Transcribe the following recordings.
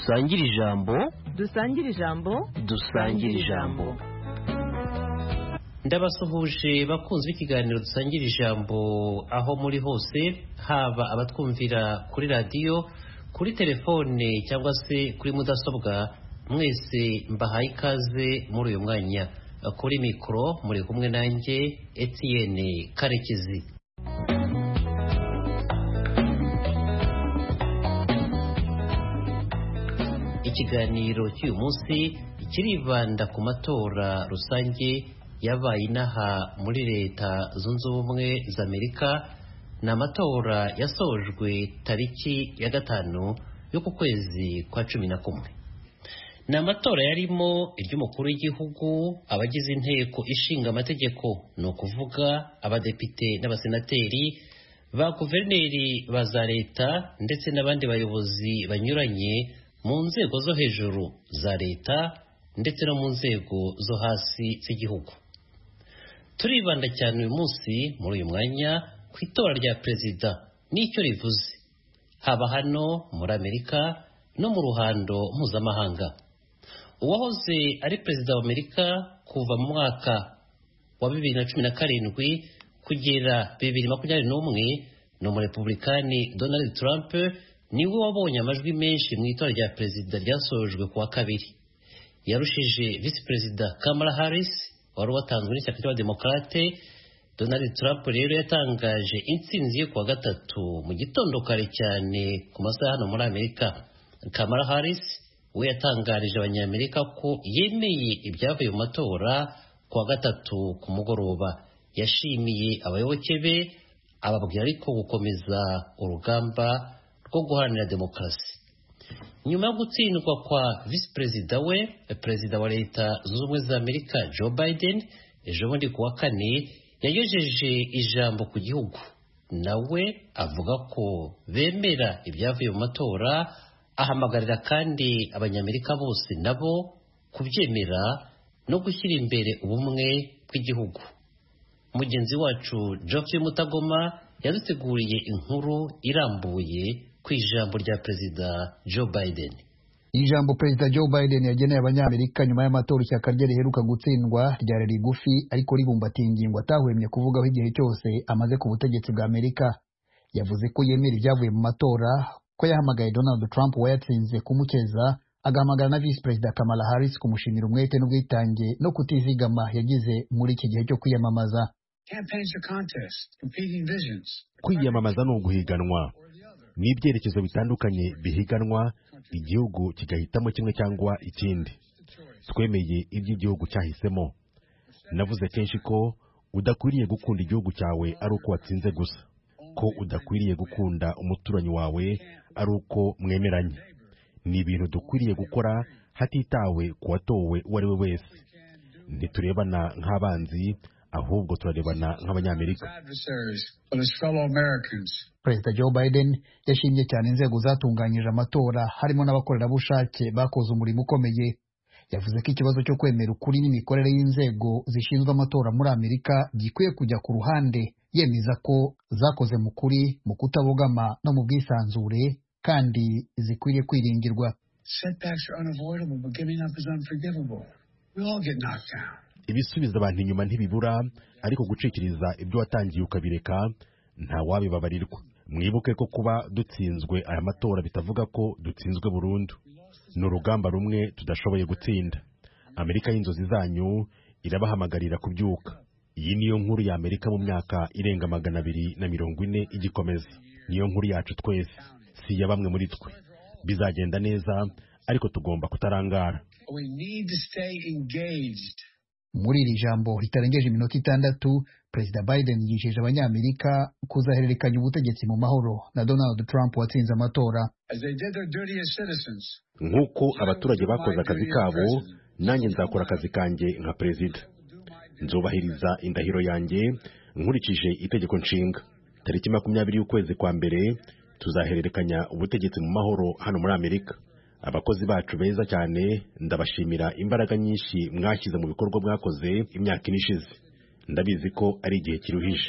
dusangire ijambo dusangire ijambo dusangire ijambo. Ndabasuhuje bakunze ikiganiro dusangira ijambo aho muri hose, haba abatwumvira kuri radiyo, kuri telefone cyangwa se kuri mudasobwa. Mwese mbahaye ikaze muri uyu mwanya. Kuri mikoro muri kumwe nanjye Etienne Karekezi. Ikiganiro cy'uyu munsi kiribanda ku matora rusange yabaye inaha muri Leta Zunze Ubumwe za Amerika. Ni amatora yasojwe tariki ya 5 y'uku kwezi kwa 11. Ni amatora yarimo iry'umukuru w'igihugu, abagize inteko ishinga amategeko, ni ukuvuga abadepite n'abasenateri, ba guverineri ba za leta ndetse n'abandi bayobozi banyuranye mu nzego zo hejuru za leta ndetse no mu nzego zo hasi z'igihugu. Turibanda cyane uyu munsi muri uyu mwanya ku itora rya perezida n'icyo rivuze, haba hano muri Amerika no mu ruhando mpuzamahanga. Uwahoze ari perezida wa Amerika kuva mu mwaka wa 2017 kugera 2021 ni umurepublikani Donald Trump, niwe wabonye amajwi menshi mu itora rya perezida ryasojwe kuwa kabiri. Yarushije visi perezida Kamala Harris wari watanzwe n'ishyaka ry'abademokrate. Donald Trump rero yatangaje intsinzi ye kuwa gatatu mu gitondo kare cyane ku masaha hano muri Amerika. Kamala Harris we yatangarije abanyamerika ko yemeye ibyavuye mu matora kuwa gatatu ku mugoroba. Yashimiye abayoboke be, ababwira ariko gukomeza urugamba rwo guharanira demokarasi. Nyuma yo gutsindwa kwa visi perezida we, perezida wa Leta Zunze Ubumwe za Amerika Joe Biden ejo bundi kuwa kane yagejeje ijambo ku gihugu. Nawe avuga ko bemera ibyavuye mu matora, ahamagarira kandi abanyamerika bose nabo kubyemera no gushyira imbere ubumwe bw'igihugu. Mugenzi wacu Geoffrey Mutagoma yaduteguriye inkuru irambuye ku ijambo rya perezida Joe Biden. Ijambo perezida Joe Biden yageneye abanyamerika nyuma y'amatora ishyaka rye riheruka gutsindwa ryari rigufi ariko ribumbatiye ingingo atahwemye kuvugaho igihe cyose amaze ku butegetsi bwa Amerika. Yavuze ko yemera ibyavuye mu matora, ko yahamagaye Donald Trump wayatsinze kumukeza, agahamagara na visi perezida Kamala Harris kumushimira umwete n'ubwitange no kutizigama yagize muri iki gihe cyo kwiyamamaza. Kwiyamamaza ni uguhiganwa, ni ibyerekezo bitandukanye bihiganwa, igihugu kigahitamo kimwe cyangwa ikindi. Twemeye iby'igihugu cyahisemo. Navuze kenshi ko udakwiriye gukunda igihugu cyawe ari uko watsinze gusa, ko udakwiriye gukunda umuturanyi wawe ari uko mwemeranye. Ni ibintu dukwiriye gukora hatitawe ku watowe uwo ari we wese. Ntiturebana nk'abanzi, ahubwo turarebana nk'abanyamerika. Perezida Joe Biden yashimye cyane inzego zatunganyije amatora, harimo n'abakorerabushake bakoze umurimo ukomeye. Yavuze ko ikibazo cyo kwemera ukuri n'imikorere y'inzego zishinzwe amatora muri Amerika gikwiye kujya ku ruhande, yemeza ko zakoze mu kuri, mu kutabogama no mu bwisanzure, kandi zikwiriye kwiringirwa. Ibisubiza abantu inyuma ntibibura, ariko gucikiriza ibyo watangiye ukabireka nta wabibabarirwa. Mwibuke ko kuba dutsinzwe aya matora bitavuga ko dutsinzwe burundu. Ni urugamba rumwe tudashoboye gutsinda. Amerika y'inzozi zanyu irabahamagarira kubyuka. Iyi niyo nkuru ya Amerika mu myaka irenga 240 igikomeza. Niyo nkuru yacu twese, si ya bamwe muri twe. Bizagenda neza, ariko tugomba kutarangara. Muri iri jambo ritarengeje iminota 6, Perezida Biden yijeje abanyamerika kuzahererekanya ubutegetsi mu mahoro na Donald Trump watsinze amatora. Nk'uko abaturage bakoze akazi kabo, nanjye nzakora akazi kanjye nka perezida. Nzubahiriza indahiro yanjye nkurikije itegeko nshinga. Tariki 20 y'ukwezi kwa mbere tuzahererekanya ubutegetsi mu mahoro hano muri Amerika. Abakozi bacu beza cyane, ndabashimira imbaraga nyinshi mwashyize mu bikorwa mwakoze imyaka inishize. Ndabizi ko ari igihe kiruhije.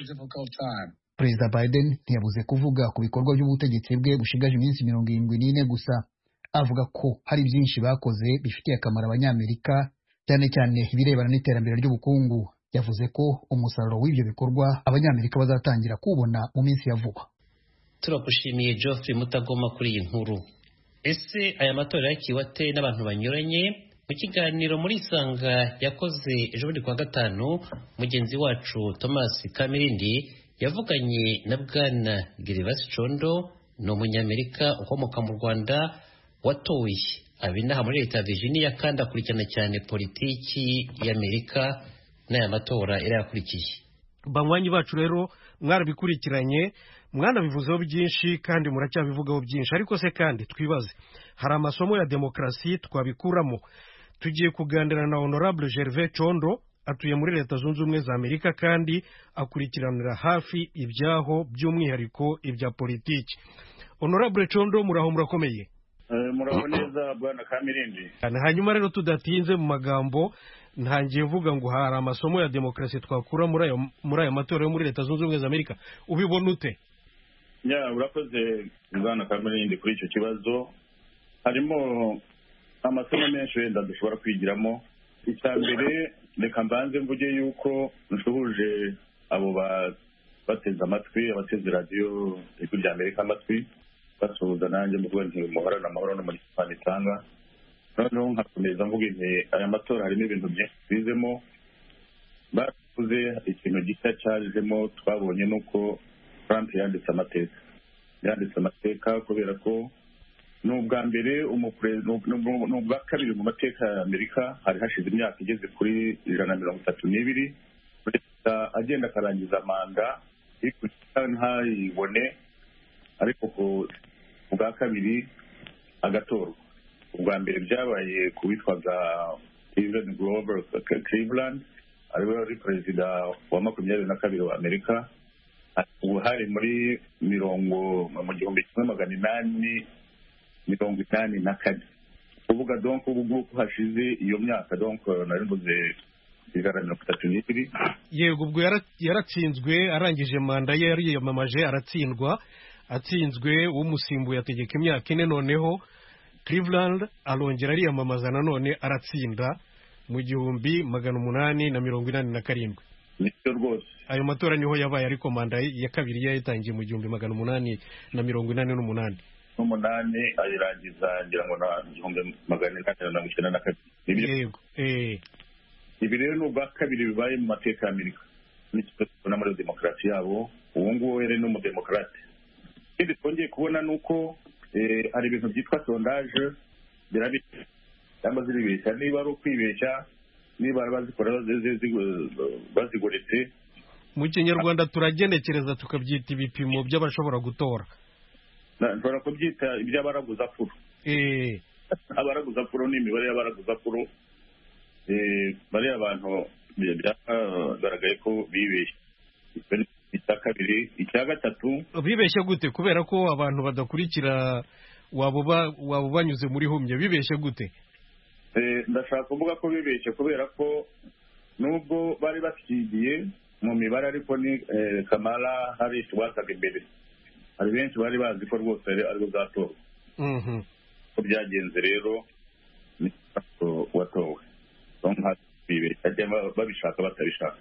Perezida Biden ntiyabuze kuvuga ku bikorwa by'ubutegetsi bwe bushigaje iminsi 74 gusa. avuga ko hari byinshi bakoze bifitiye akamaro abanyamerika, cyane cyane ibirebana n'iterambere ry'ubukungu. Yavuze ko umusaruro w'ibyo bikorwa abanyamerika bazatangira kuwubona mu minsi ya vuba. Turagushimiye Geoffrey Mutagoma kuri iyi nkuru. Ese aya matora yakiwe ate n'abantu banyuranye? Mu kiganiro muri Isanga yakoze ejo bundi kuwa gatanu, mugenzi wacu Thomas Kamirindi yavuganye na Bwana Gervas Condo, ni umunyamerika ukomoka mu Rwanda watoye abinaha muri leta ya Virginia kandi akurikirana cyane politiki y'Amerika n'aya matora yarayakurikiye. Banywanyi bacu rero mwarabikurikiranye, mwanabivuzeho byinshi kandi muracyabivugaho byinshi, ariko se kandi twibaze, hari amasomo ya demokarasi twabikuramo? Tugiye kuganira na Honorable Gervais Condo, atuye muri Leta Zunze Ubumwe za Amerika kandi akurikiranira hafi ibyaho by'umwihariko ibya politiki. Honorable Condo, muraho murakomeye? Muraho neza Bwana Kamirindi. Hanyuma rero tudatinze mu magambo, ntangiye mvuga ngo hari amasomo ya demokarasi twakura muri aya matora yo muri Leta Zunze Ubumwe za Amerika. Ubibona ute? Urakoze Bwana Kamirindi kuri icyo kibazo. Harimo amasomo menshi wenda dushobora kwigiramo. Icya mbere, reka mbanze mvuge yuko nsuhuje abo bateze amatwi, abateze radiyo ijwi rya Amerika amatwi, basuhuza nanjye mu rwego muhorana amahoro no muri Sipani itanga. Noneho nkakomeza mvuga nti aya matora harimo ibintu byinshi bizemo. Bavuze ikintu gishya cyajemo twabonye nuko Trump yanditse amateka kubera ko n'ubwa mbere n'ubwa kabiri mu mateka ya Amerika hari hashize imyaka igeze kuri 132 perezida agenda akarangiza manda ntayibone, ariko ubwa kabiri agatorwa. Ubwa mbere byabaye ku witwaga Stephen Grover Cleveland, ariwe wari perezida wa 22 wa Amerika. Ubu hari muri mu 1884, kuvuga donc ubu hashize iyo myaka, donc nari mvuze 132. Yego, ubwo yaratsinzwe, arangije manda ye yariyamamaje aratsindwa, atsinzwe umusimbuye ategeka imyaka 4. Noneho Cleveland arongera ariyamamaza nanone aratsinda mu 1887. Nicyo rwose. Ayo matora niho yabaye, ariko manda ya kabiri yayitangiye mu 1888. Ayirangiza ngira ngo na 1892. Yego. Ibi rero ni ubwa kabiri bibaye mu mateka ya Amerika. Nicyo tubona muri demokarasi yabo. Uwo nguwo rero ni umudemokrate. Ikindi twongeye kubona nuko hari ibintu byitwa sondage birabishya cyangwa ziribeshya. Niba ari ukwibeshya, niba bazikora bazigoretse, mu Kinyarwanda turagenekereza tukabyita ibipimo by'abashobora gutora. Nshobora kubyita iby'abaraguzapfuro. Abaraguzapfuro ni imibare y'abaraguzapfuro. Bariya abantu byagaragaye ko bibeshye. Icya kabiri. Icya gatatu, bibeshye gute? Kubera ko abantu badakurikira wabo banyuze muri humye. Bibeshye gute? Ndashaka kuvuga ko bibeshye kubera ko nubwo bari bashyigiye mu mibare, ariko ni Kamala Harris wasaga imbere. Hari benshi bari bazi ko rwose ari uzatorwa. Ko byagenze rero ni watowe. Bibeshya babishaka batabishaka.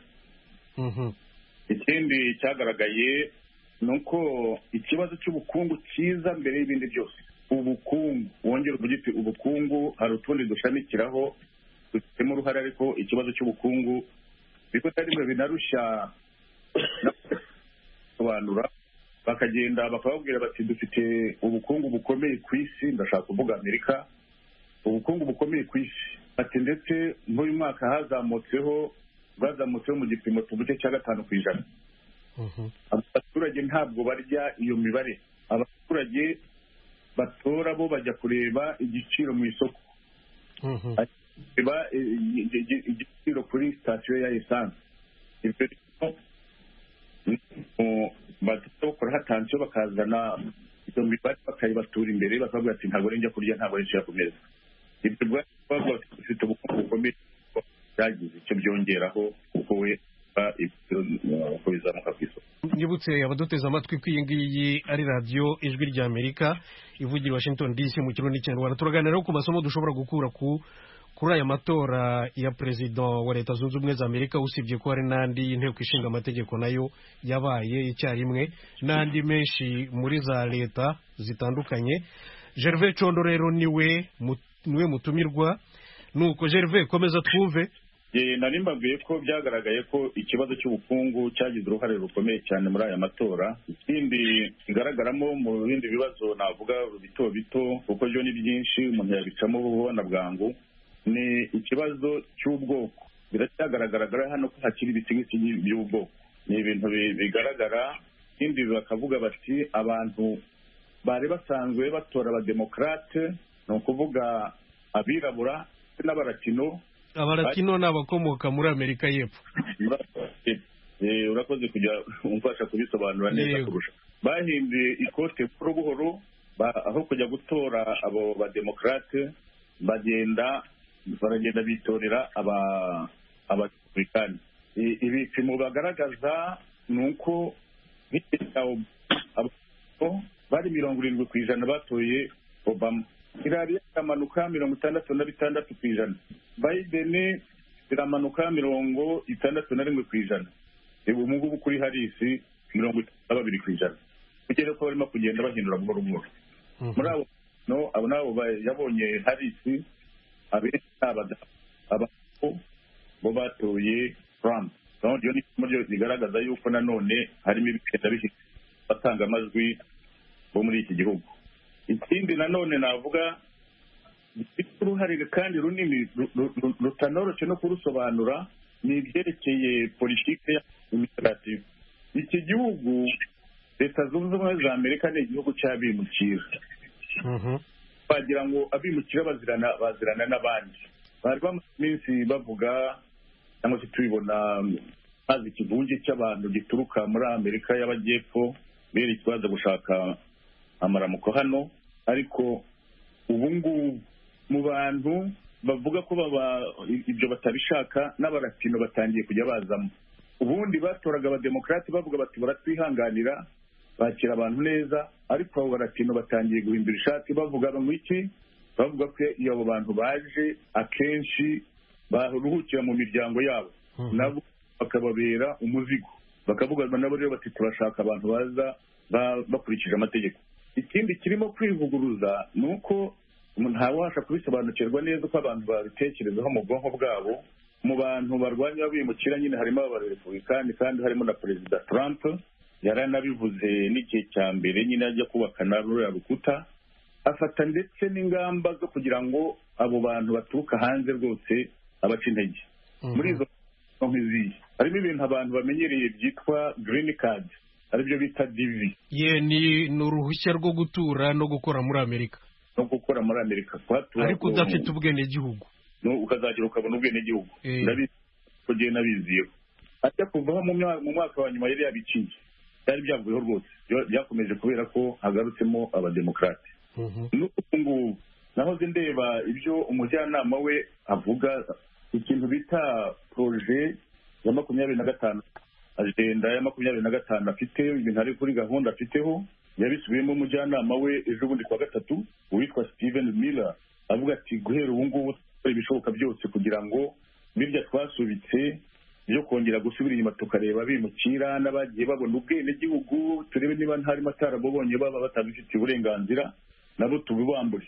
Ikindi cyagaragaye ni uko ikibazo cy'ubukungu cyiza mbere y'ibindi byose. Ubukungu, wongera ugiti ubukungu, hari utundi dushamikiraho dufitemo uruhare, ariko ikibazo cy'ubukungu biko tarimwe binarushya sobanura. Bakagenda bakababwira bati dufite ubukungu bukomeye ku isi, ndashaka kuvuga Amerika, ubukungu bukomeye ku isi. Ati ndetse nk'uyu mwaka bwazamutseho mu gipimo tuvuge cya 5%. Abaturage ntabwo barya iyo mibare. Abaturage batora bo bajya kureba igiciro mu isoko, igiciro kuri sitasiyo ya esanse. Ibyo bakora hatansiyo, bakazana iyo mibare bakayibatura imbere, bakavuga ati ntabwo njya kurya, ntabwo njya ku meza. Ibyo bifite ubukungu bukomeye byagize icyo byongeraho, kuko we uko bizamuka ku isoko. Nibutse abaduteze amatwi ko iyi ngiyi ari radiyo ijwi rya Amerika ivugira Washington DC mu kirundi cy'Ikinyarwanda. Turaganira ku masomo dushobora gukura kuri aya matora ya perezida wa Leta Zunze Ubumwe za Amerika, usibye ko hari n'andi y'inteko ishinga amategeko nayo yabaye icyarimwe n'andi menshi muri za leta zitandukanye. Gervais Condo rero niwe mutumirwa. Nuko Gervais, komeza twumve. Nari mbabwiye ko byagaragaye ko ikibazo cy'ubukungu cyagize uruhare rukomeye cyane muri aya matora. Ikindi kigaragaramo mu bindi bibazo navuga bito bito kuko byo ni byinshi umuntu yabicamo ubona bwangu, ni ikibazo cy'ubwoko. Biracyagaragara hano ko hakiri ibisigisi by'ubwoko, ni ibintu bigaragara. Ikindi bakavuga bati abantu bari basanzwe batora abademokarate, ni ukuvuga abirabura n'abaratino. Abaratino ni abakomoka muri Amerika y'Epfo. Urakoze kujya umfasha kubisobanura neza kurusha. Bahinduye ikote buhoro buhoro, aho kujya gutora abo bademokarate baragenda bitorera abarepublikani. Ibipimo bagaragaza ni uko bari 70% batoye Obama. Hillary iramanuka 66%. Biden iramanuka 61%. Ubu ngubu kuri Harris 52%. Kugera ko barimo kugenda bahindura buhoro buhoro. Muri abo nabo yabonye Harris bo batoye Trump. Iyo ni muri bigaragaza yuko nanone harimo ibikenda bifite batanga amajwi bo muri iki gihugu. Ikindi nanone navuga uruhare kandi runini rutanoroshye no kurusobanura ni ibyerekeye politike y'imigrative. Iki gihugu Leta Zunze Ubumwe za Amerika ni igihugu cy'abimukira. Bagira ngo abimukira bazirana n'abandi. Bari bamaze iminsi bavuga cyangwa se tubibona hazi ikivunge cy'abantu gituruka muri Amerika y'Amajyepfo berekeza gushaka amaramuko hano, ariko ubu ngubu mu bantu bavuga ko ibyo batabishaka n'abaratino batangiye kujya bazamo. Ubundi batoraga abademokarate bavuga bati baratwihanganira, bakira abantu neza, ariko abo baratino batangiye guhindura ishati bavuga iki, bavuga ko iyo abo bantu baje akenshi baruhukira mu miryango yabo, nabo bakababera umuzigo. Bakavuga nabo rero bati turashaka abantu baza bakurikije amategeko. Ikindi kirimo kwivuguruza ni uko ntawabasha kubisobanukirwa neza uko abantu babitekerezaho mu bwonko bwabo. Mu bantu barwanya abimukira nyine harimo abarepublikani kandi harimo na Perezida Trump. Yaranabivuze n'igihe cya mbere nyine ajya kubaka na ruriya rukuta, afata ndetse n'ingamba zo kugira ngo abo bantu baturuka hanze rwose abaca intege. Muri izo nk'izi harimo ibintu abantu bamenyereye byitwa green card, aribyo bita DV. Ni uruhushya rwo gutura no gukora muri Amerika. No gukora muri Amerika. Ariko udafite ubwenegihugu. Ukazagira ukabona ubwenegihugu. Kugenda nabiziyeho. Ajya kuvaho mu mwaka wa nyuma yari yabiciye. Byari byavuyeho rwose. Byakomeje kubera ko hagarutsemo abademokarate. N'ubu nahoze ndeba ibyo umujyanama we avuga, ikintu bita projet ya 25, agenda ya 25 afite, ibintu ari kuri gahunda afiteho, yabisubiyemo umujyanama we ejo bundi kwa gatatu witwa Steven Miller, avuga ati guhera ubu ngubu ibishoboka byose kugira ngo birya twasubitse byo kongera gusubira inyuma tukareba bimukira n'abagiye babona ubwenegihugu, turebe niba harimo atarabobonye baba batabifitiye uburenganzira nabo tubibambure.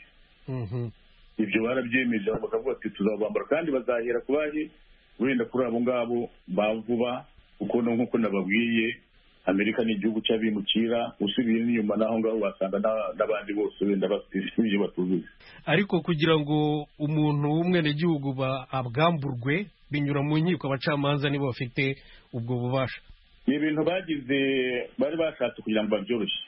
Ibyo barabyemeje bakavuga ati tuzabambura kandi bazahera kubahe wenda kuri abo ngabo bavuba, kuko nk'uko nababwiye Amerika ni igihugu cy'abimukira, usubiye n'inyuma naho ngaho wasanga n'abandi bose wenda bafite ibyo batuzuye. Ariko kugira ngo umuntu w'umwenegihugu abwamburwe binyura mu nkiko, abacamanza nibo bafite ubwo bubasha. Ni ibintu bari bashatse kugira ngo babyoroshye.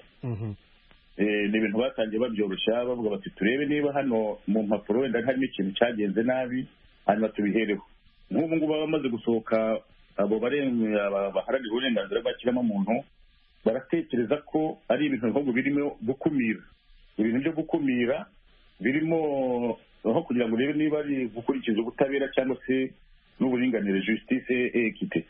Ni ibintu batangiye babyoroshya bavuga bati turebe niba hano mu mpapuro wenda harimo ikintu cyagenze nabi, hanyuma tubihereho. Nk'ubu ngubu bamaze gusohoka abo baharanira uburenganzira bw'ikiremwamuntu, baratekereza ko ari ibintu ahubwo birimo gukumira. Ibintu byo gukumira birimo aho kugira ngo urebe niba ari gukurikiza ubutabera cyangwa se n'uburinganire, justice et equité.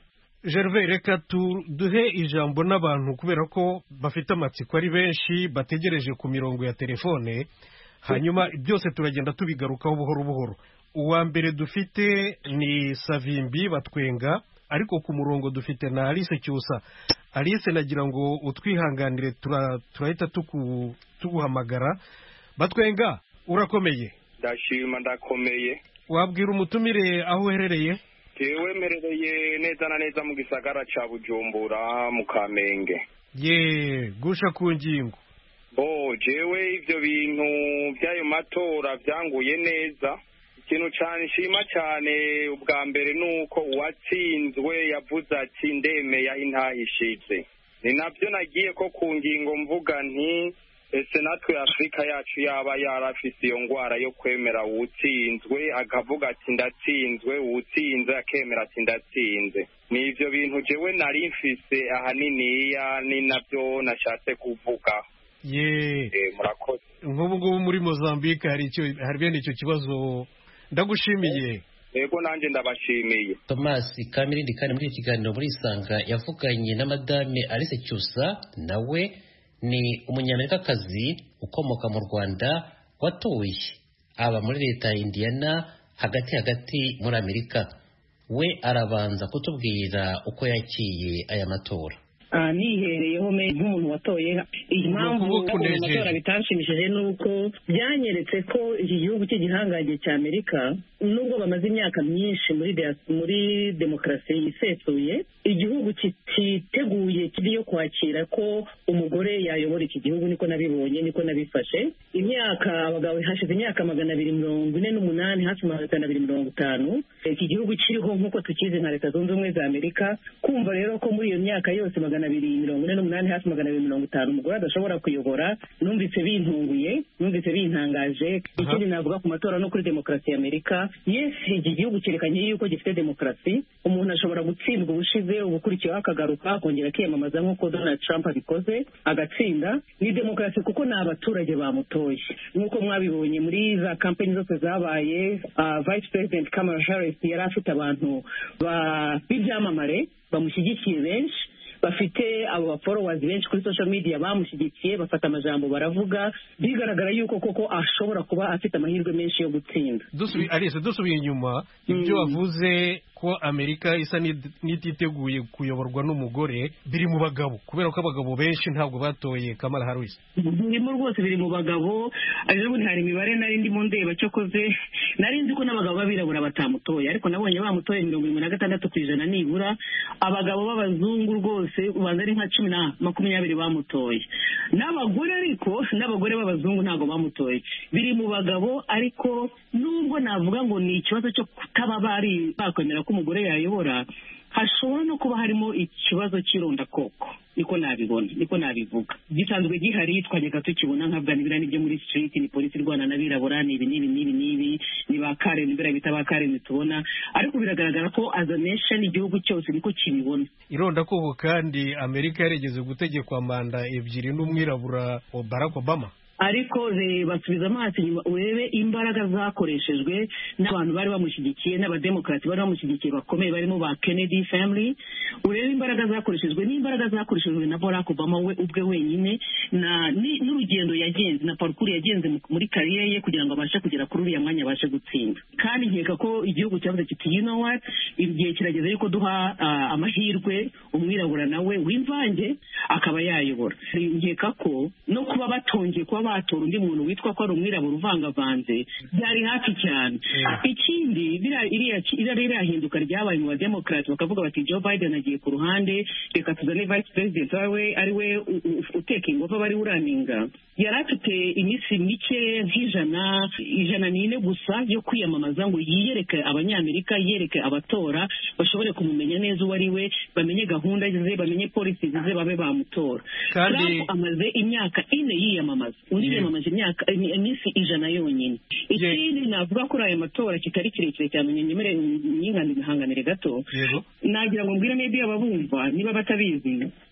Gervais, reka duhe ijambo n'abantu kubera ko bafite amatsiko ari benshi bategereje ku mirongo ya telefone, hanyuma byose turagenda tubigarukaho buhoro buhoro. Uwa mbere dufite ni Savimbi Batwenga, ariko ku murongo dufite na Alice Cyusa. Alice, nagira ngo utwihanganire, turahita tuguhamagara. Batwenga, urakomeye? Ndashima, ndakomeye. Wabwira umutumire aho uherereye? Jewe mperereye neza na neza mu gisagara ca Bujumbura mu Kamenge. Gusha ku ngingo. Jewe ivyo bintu by'ayo matora byanguye neza. Ikintu cyane nshima cyane ubwa mbere nuko uwatsinzwe yavuze ati ndemeye aho intahishitse. Ni nabyo nagiye ko ku ngingo mvuga nti ese natwe Afrika yacu yaba yarafise iyo ngwara yo kwemera uwutsinzwe akavuga ati ndatsinzwe, uwutsinze akemera ati ndatsinze. Ni ivyo bintu jewe nari mfise ahaniniya, ni nabyo nashatse kuvuga. Murakoze. Nk'ubu ngubu muri Mozambique hari bene icyo kibazo. Ndagushimiye. Yego, nanjye ndabashimiye. Thomas Kamirindi kandi muri iki kiganiro muri Isanga yavuganye na Madame Alice Cyusa, nawe ni umunyamerikakazi ukomoka mu Rwanda watoye aba muri leta ya Indiana hagati muri Amerika. We arabanza kutubwira uko yakiye aya matora. Nihereyeho nk'umuntu watoye. Impamvu amatora bitanshimishije nuko byanyeretse ko iki gihugu cy'igihangange cya Amerika, nubwo bamaze imyaka myinshi muri demokarasi yisesuye, igihugu kititeguye kiriyo kwakira ko umugore yayobora iki gihugu. Niko nabibonye, niko nabifashe. Abagabo hashize imyaka 248 hafi 250 iki gihugu kiriho nk'uko tukizi nka Leta Zunze Ubumwe za Amerika. Kumva rero ko muri iyo myaka yose 248 hafi 250 umugore adashobora kuyobora, numvise bintunguye, numvise bintangaje. Ikindi navuga ku matora no kuri demokarasi ya Amerika, iki gihugu cyerekanye yuko gifite demokarasi. Umuntu ashobora gutsindwa ubushize, ubukurikiyeho akagaruka akongera akiyamamaza nk'uko Donald Trump abikoze agatsinda. Ni demokarasi kuko ni abaturage bamutoye. Nk'uko mwabibonye muri za kampani zose zabaye, Vice President Kamala Harris yari afite abantu b'ibyamamare bamushyigikiye benshi, bafite abo followers benshi kuri social media bamushyigikiye, bafata amajambo baravuga, bigaragara yuko koko ashobora kuba afite amahirwe menshi yo gutsinda. Dusubiye inyuma, ibyo wavuze ko Amerika isa n'ititeguye kuyoborwa n'umugore biri mu bagabo, kubera ko abagabo benshi ntabwo batoye Kamala Harris. Birimo rwose, biri mu bagabo. Ariko hari imibare nari ndimo ndeba cyokoze, nari nzi ko n'abagabo babirabura batamutoye, ariko nabonye bamutoye 76% nibura. Abagabo b'abazungu rwose ubanza ari nka 10-20 bamutoye. N'abagore b'abazungu ntabwo bamutoye. Biri mu bagabo, ariko nubwo navuga ngo ni ikibazo cyo kutaba bari bakwemera ko umugore yayobora, hashobora no kuba harimo ikibazo cy'irondakoko. Niko nabibona, niko nabivuga. Gisanzwe gihari, twajyaga tukibona nka bwanibira n'ibyo muri street, ni polisi rwana n'abirabura, nibi ni ba Karen, mbere bita ba Karen tubona. Ariko biragaragara ko as a nation igihugu cyose niko kibibona. Irondakoko kandi Amerika yarigeze gutegekwa manda 2 n'umwirabura Barack Obama. Ariko basubiza amaso inyuma, urebe imbaraga zakoreshejwe n'abantu bari bamushyigikiye, n'abademokrati bari bamushyigikiye bakomeye barimo ba Kennedy family. Urebe imbaraga zakoreshejwe, n'imbaraga zakoreshejwe na Barack Obama we ubwe wenyine, n'urugendo yagenze na parcours yagenze muri career ye kugira ngo abashe kugera kuri uriya mwanya abashe gutsinda. Kandi nkeka ko igihugu cyavuze kiti you know what, igihe kirageze yuko duha amahirwe umwirabura nawe w'imvange akaba yayobora. Nkeka ko no kuba batongeye kuba batora undi muntu witwa ko ari umwirabura uvangavanze byari hafi cyane. Ikindi iriya hinduka ryabaye mu bademokrati, bakavuga bati Joe Biden agiye ku ruhande, reka tuzane Vice President ari we uteka ingova bari uraninga. Yari afite iminsi mike nk'ijana gusa yo kwiyamamaza ngo yiyereke abanyamerika, yiyereke abatora, bashobore kumumenya neza uwo ari we, bamenye gahunda ze, bamenye policy ze, babe bamutora. Kandi amaze imyaka 4 yiyamamaza, undi yiyamamaje iminsi 100 yonyine. Ikindi navuga ko aya matora kitari kirekire cyane, nyemere nyinganira gato, nagira ngo mbwira maybe ababumva niba batabizi,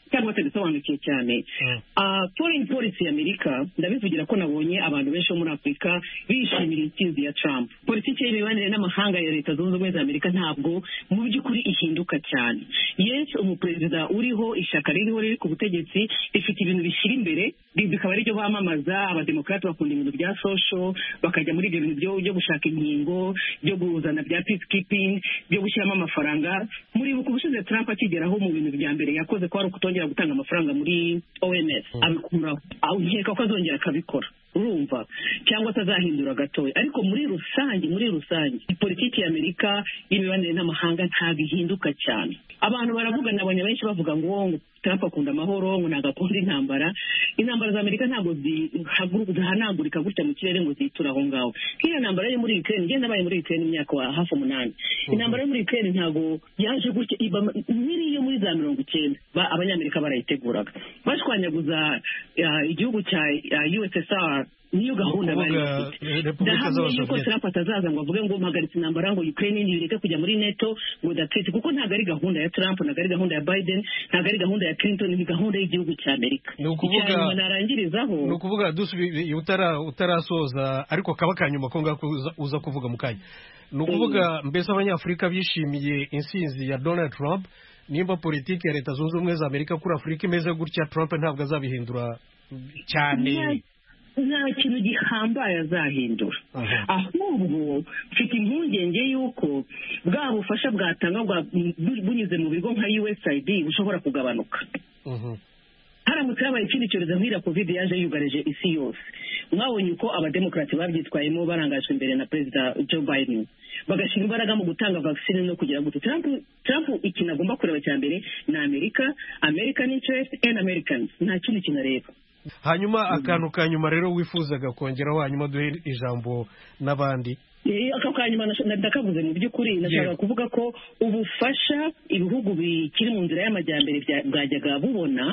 cyangwa batabisobanukiwe cyane. Foreign policy ya Amerika ndabivugira ko nabonye abantu benshi bo muri Afurika bishimira intsinzi ya Trump. Politiki y'imibanire n'amahanga ya Leta Zunze Ubumwe za Amerika ntabwo mu by'ukuri ihinduka cyane. Yes, umuperezida uriho, ishyaka ririho riri ku butegetsi rifite ibintu bishyira imbere, bikaba ari byo bamamaza. Abademokrati bakunda ibintu bya social, bakajya muri ibyo bintu byo gushaka inkingo, byo kuzana bya peacekeeping, byo gushyiramo amafaranga. Muri uku bushize Trump akigeraho mu bintu bya mbere yakoze ko ari ukutongera gutanga amafaranga muri OMS, abikuraho. Nkeka ko azongera akabikora, urumva, cyangwa atazahindura gatoya. Ariko muri rusange politiki ya Amerika y'imibanire n'amahanga ntabwo ihinduka cyane. Abantu baravuga, nabonye benshi bavuga ngo Trump akunda amahoro, ngo ntabwo akunda intambara. Intambara za Amerika ntabwo zihanagurika gutya mu kirere ngo zitura aho ngaho. Nk'iyo ntambara yo muri Ukraine, njye nabaye muri Ukraine imyaka hafi 8. Intambara yo muri Ukraine ntabwo yaje gutya, nk'iriyo muri za 90 abanyamerika barayiteguraga bashwanyaguza igihugu cya USSR. Niyo gahunda bari bafite. Ndahamya yuko Trump atazaza ngo avuge ngo mpagaritse intambara ngo Ukraine nireke kujya muri NATO ngo datete, kuko ntabwo ari gahunda ya Trump, ntabwo ari gahunda ya Biden, ntabwo ari gahunda ya Clinton, ni gahunda y'igihugu cya Amerika. Ni ukuvuga dusubiye utarasoza ariko kaba kanyuma ko ngako uza kuvuga mu kanya. Ni ukuvuga mbese abanyafurika bishimiye insinzi ya Donald Trump. Nimba politiki ya Leta Zunze Ubumwe za Amerika kuri Afurika imeze gutya, Trump ntabwo azabihindura cyane. Nta kintu gihambaye azahindura. Ahubwo mfite impungenge y'uko bwa bufasha bwatanga bunyuze mu bigo nka USAID bushobora kugabanuka. Haramutse habaye ikindi cyorezo nk'ira COVID yaje yugarije isi yose, mwabonye uko abademokrati babyitwayemo barangajwe imbere na Perezida Joe Biden, bagashyira imbaraga mu gutanga vaccine no kugira ngo Trump ikintu agomba kureba cya mbere ni American interest and Americans, nta kindi kintu areba. Hanyuma akantu ka nyuma rero wifuzaga kongeraho, hanyuma duhe ijambo n'abandi. Aka kanyuma ndakavuze mu by'ukuri, nashaka kuvuga ko ubufasha ibihugu bikiri mu nzira y'amajyambere bwajyaga bubona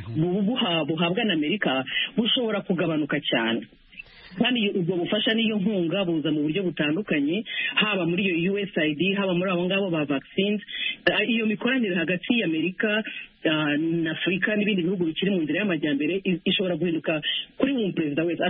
buhabwa na Amerika bushobora kugabanuka cyane. Kandi ubwo bufasha n'iyo nkunga buza mu buryo butandukanye, haba muri iyo USAID, haba muri abo ngabo ba vaccines. Iyo mikoranire hagati y'Amerika na Afurika n'ibindi bihugu bikiri mu nzira y'amajyambere ishobora guhinduka kuri uwo perezida wese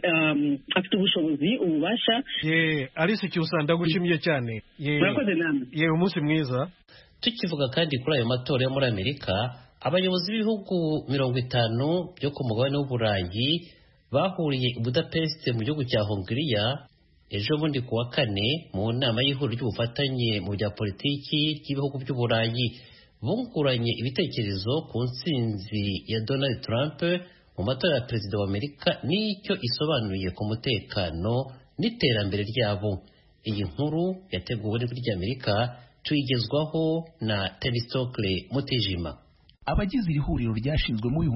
afite ubushobozi, ububasha. Alice Cyusa, ndagushimiye cyane. Murakoze namwe. Umunsi mwiza. Tukivuga kandi kuri ayo matora yo muri Amerika, abayobozi b'ibihugu 50 byo ku mugabane w'Uburayi bahuriye i Budapest mu gihugu cya Hongiriya ejo bundi kuwa kane mu nama y'ihuriro ry'ubufatanye mu bya politiki ry'ibihugu by'Uburayi, bunguranye ibitekerezo ku ntsinzi ya Donald Trump mu matora ya perezida wa Amerika n'icyo isobanuye ku mutekano n'iterambere ryabo. Iyi nkuru yateguwe n'ijwi ry'Amerika, tuyigezwaho na Temistokle Mutijima. Abagize iri huriro ryashinzwe mu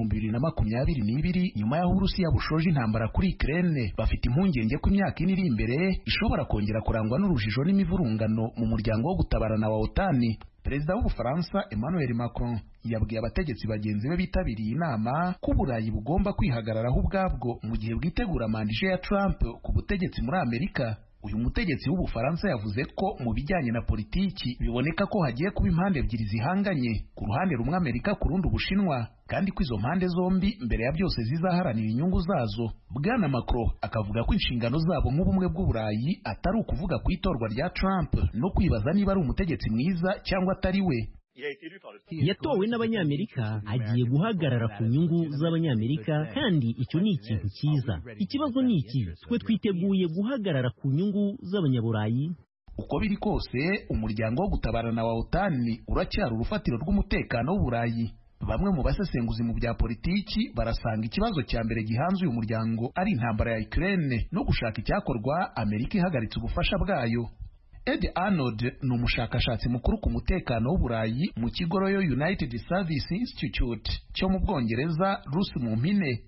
2022 nyuma y'aho Uburusiya bushoje intambara kuri Ukraine bafite impungenge ko imyaka iri imbere ishobora kongera kurangwa n'urujijo n'imivurungano mu muryango wo gutabarana wa OTAN. Perezida w'Ubufaransa Emmanuel Macron yabwiye abategetsi bagenzi be bitabiriye inama ko Uburayi bugomba kwihagararaho ubwabwo mu gihe bwitegura manda ya Trump ku butegetsi muri Amerika. Uyu mutegetsi w'Ubufaransa yavuze ko mu bijyanye na politiki biboneka ko hagiye kuba impande ebyiri zihanganye, ku ruhande rumwe Amerika, ku rundi Ubushinwa, kandi ko izo mpande zombi mbere ya byose zizaharanira inyungu zazo. Bwana Macron akavuga ko inshingano zabo nk'ubumwe bw'Uburayi atari ukuvuga ku itorwa rya Trump no kwibaza niba ari umutegetsi mwiza cyangwa atari we. Yatowe n'Abanyamerika, agiye guhagarara ku nyungu z'Abanyamerika, kandi icyo ni ikintu cyiza. Ikibazo ni iki, twe twiteguye guhagarara ku nyungu z'Abanyaburayi. Uko biri kose umuryango wo gutabarana wa OTAN uracyari urufatiro rw'umutekano w'Uburayi. Bamwe mu basesenguzi mu bya politiki barasanga ikibazo cya mbere gihanze uyu muryango ari intambara ya Ukraine no gushaka icyakorwa Amerika ihagaritse ubufasha bwayo. Ed Arnold ni umushakashatsi mukuru ku mutekano w'Uburayi mu kigo Royal United Service Institute cyo mu Bwongereza, Rusi mu mpine.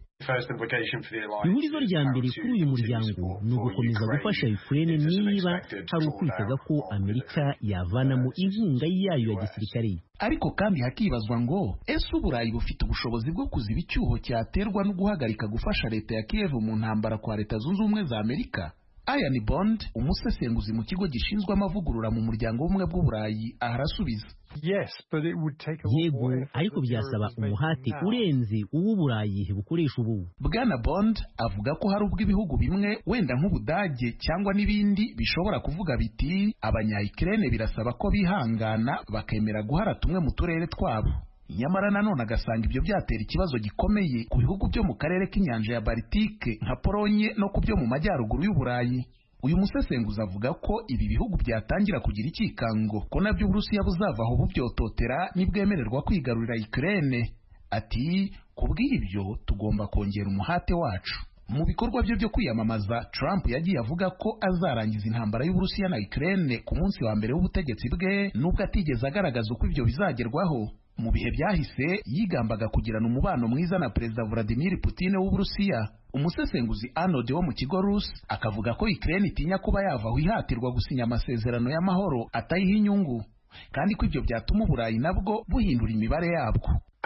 Ihurizo rya mbere kuri uyu muryango ni ugukomeza gufasha Ukraine niba hari ukwitega ko Amerika yavanamo inkunga yayo ya gisirikare. Ariko kandi hakibazwa ngo ese Uburayi bufite ubushobozi bwo kuziba icyuho cyaterwa no guhagarika gufasha leta ya Kiev mu ntambara kwa Leta Zunze Ubumwe za Amerika? Ian Bond, umusesenguzi mu kigo gishinzwe amavugurura mu muryango w'ubumwe bw'Uburayi, arasubiza. yego ariko byasaba umuhate urenze uw'Uburayi bukoresha ubu. Bwana Bond avuga ko hari ubwo ibihugu bimwe wenda nk'Ubudage cyangwa n'ibindi bishobora kuvuga biti abanya-Ukraine birasaba ko bihangana bakemera guhara tumwe mu turere twabo. Nyamara nanone agasanga ibyo byatera ikibazo gikomeye ku bihugu byo mu karere k'inyanja ya Baltike nka Polonye no ku byo mu majyaruguru y'Uburayi. Uyu musesenguzi avuga ko ibi bihugu byatangira kugira ikikango ko nabyo Uburusiya buzavaho bubyototera nibwemererwa kwigarurira Ukraine. Ati kubw'ibyo tugomba kongera umuhate wacu. Mu bikorwa byo kwiyamamaza, Trump yagiye avuga ko azarangiza intambara y'Uburusiya na Ukraine ku munsi wa mbere w'ubutegetsi bwe, nubwo atigeze agaragaza uko ibyo bizagerwaho. Mu bihe byahise yigambaga kugirana umubano mwiza na Perezida Vladimir Putin w'Uburusiya. Umusesenguzi Arnold wo mu kigo Rus akavuga ko Ukraine itinya kuba yavaho ihatirwa gusinya amasezerano y'amahoro atayiha inyungu, kandi ko ibyo byatuma Uburayi nabwo buhindura imibare yabwo.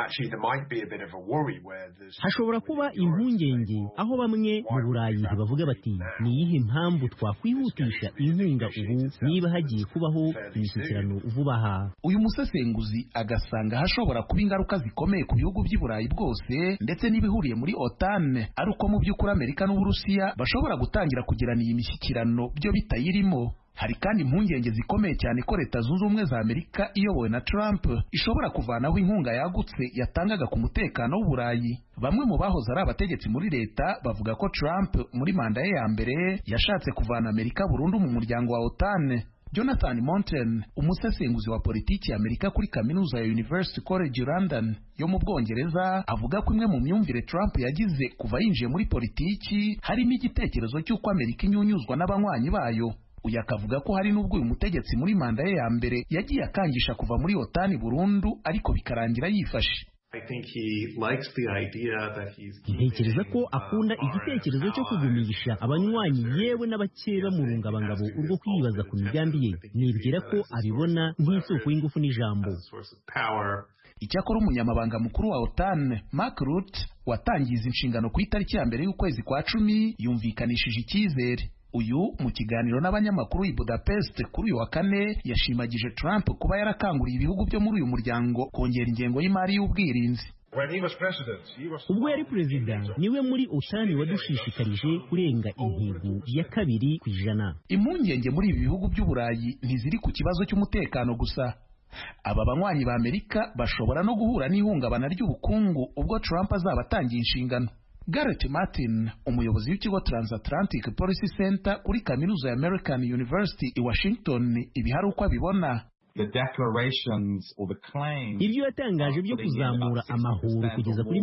Hashobora kuba impungenge aho bamwe mu Burayi bavuga bati ni iyihe mpamvu twakwihutisha inkunga ubu niba hagiye kubaho imishyikirano vuba aha. Uyu musesenguzi agasanga hashobora kuba ingaruka zikomeye ku bihugu by'i Burayi bwose ndetse n'ibihuriye muri OTAN, ari uko mu by'ukuri Amerika n'Uburusiya bashobora gutangira kugirana iyi mishyikirano byo bitayirimo. Hari kandi impungenge zikomeye cyane ko Leta Zunze Ubumwe za Amerika iyobowe na Trump ishobora kuvanaho inkunga yagutse yatangaga ku mutekano w'Uburayi. Bamwe mu bahoze ari abategetsi muri leta bavuga ko Trump muri manda ye ya mbere yashatse kuvana Amerika burundu mu muryango wa OTAN. Jonathan Mountain, umusesenguzi wa politiki ya Amerika kuri kaminuza ya University College London yo mu Bwongereza, avuga ko imwe mu myumvire Trump yagize kuva yinjiye muri politiki harimo igitekerezo cy'uko Amerika inyunyuzwa n'abanywanyi bayo. Uyu akavuga ko hari n'ubwo uyu mutegetsi muri manda ye ya mbere yagiye akangisha kuva muri OTAN burundu, ariko bikarangira yifashe. Ntekereza ko akunda igitekerezo cyo kugumisha abanywanyi yewe n'abake bamurungabangabo urwo kwibaza ku migambi ye. Nibwira ko abibona nk'isoko y'ingufu n'ijambo. Icyakora umunyamabanga mukuru wa OTAN Mark Rutte watangiza inshingano ku itariki ya mbere y'ukwezi kwa 10 yumvikanishije icyizere. Uyu mu kiganiro n'abanyamakuru i Budapest kuri uyu wa kane yashimagije Trump kuba yarakanguriye ibihugu byo muri uyu muryango kongera ingengo y'imari y'ubwirinzi. Ubwo yari perezida niwe muri OTAN wadushishikarije kurenga intego ya 2%. Impungenge muri ibi bihugu by'Uburayi ntiziri ku kibazo cy'umutekano gusa. Aba banywanyi ba Amerika bashobora no guhura n'ihungabana ry'ubukungu ubwo Trump azaba atangiye inshingano. Garrett Martin, umuyobozi w'ikigo Transatlantic Policy Center kuri kaminuza ya American University i Washington, ibi hari uko abibona. Ibyo yatangaje byo kuzamura amahoro kugeza kuri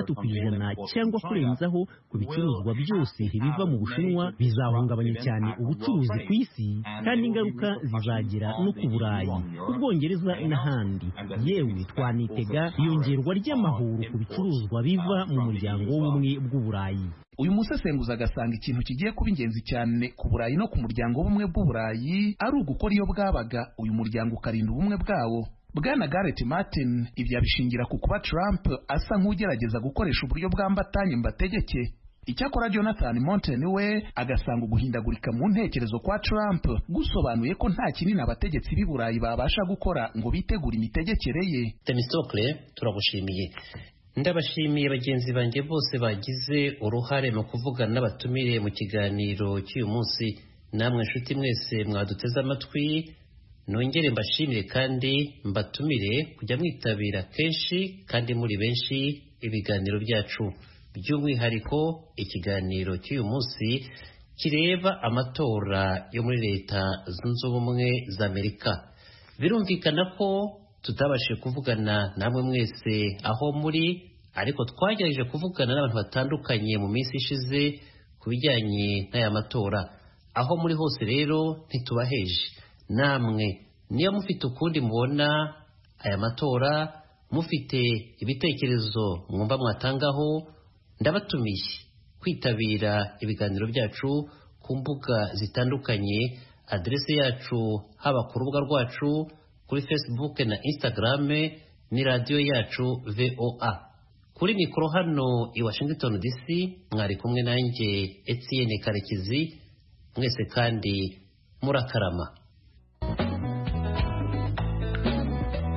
60% cyangwa kurenzaho ku bicuruzwa byose biva mu Bushinwa bizahungabanya cyane ubucuruzi ku isi, kandi ingaruka zizagera no ku Burayi, ku Bwongereza n'ahandi. Yewe twanitega iyongerwa ry'amahoro ku bicuruzwa biva mu muryango w'ubumwe bw'Uburayi. Uyu musesenguzi agasanga ikintu kigiye kuba ingenzi cyane ku Burayi no ku muryango w'ubumwe bw'Uburayi ari ugukora iyo bwabaga uyu muryango ukarinda ubumwe bwawo. Bwana Garrett Martin ibyo abishingira ku kuba Trump asa nk'ugerageza gukoresha uburyo bwambatanye mbategeke. Icyakora Jonathan Mountain we agasanga uguhindagurika mu ntekerezo kwa Trump gusobanuye ko nta kinini abategetsi b'i Burayi babasha gukora ngo bitegure imitegekere ye. Temistokle, turagushimiye. Ndabashimiye bagenzi banjye bose bagize uruhare mu kuvugana n'abatumire mu kiganiro cy'uyu munsi. Namwe nshuti mwese mwaduteze amatwi, nongere mbashimire kandi mbatumire kujya mwitabira kenshi kandi muri benshi ibiganiro byacu, by'umwihariko ikiganiro cy'uyu munsi kireba amatora yo muri Leta Zunze Ubumwe za Amerika. Birumvikana ko tutabashije kuvugana namwe mwese aho muri, ariko twagerageje kuvugana n'abantu batandukanye mu minsi ishize ku bijyanye n'aya matora. Aho muri hose rero ntitubaheje. Namwe niyo mufite ukundi mubona aya matora, mufite ibitekerezo mwumva mwatangaho, ndabatumiye kwitabira ibiganiro byacu ku mbuga zitandukanye. Adrese yacu haba ku rubuga rwacu kuri Facebook na Instagram ni radio yacu VOA. Kuri mikoro hano i Washington DC mwari kumwe nanjye Etienne Karekezi. Mwese kandi murakarama.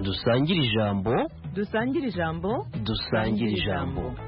dusangire ijambo dusangire ijambo dusangire ijambo.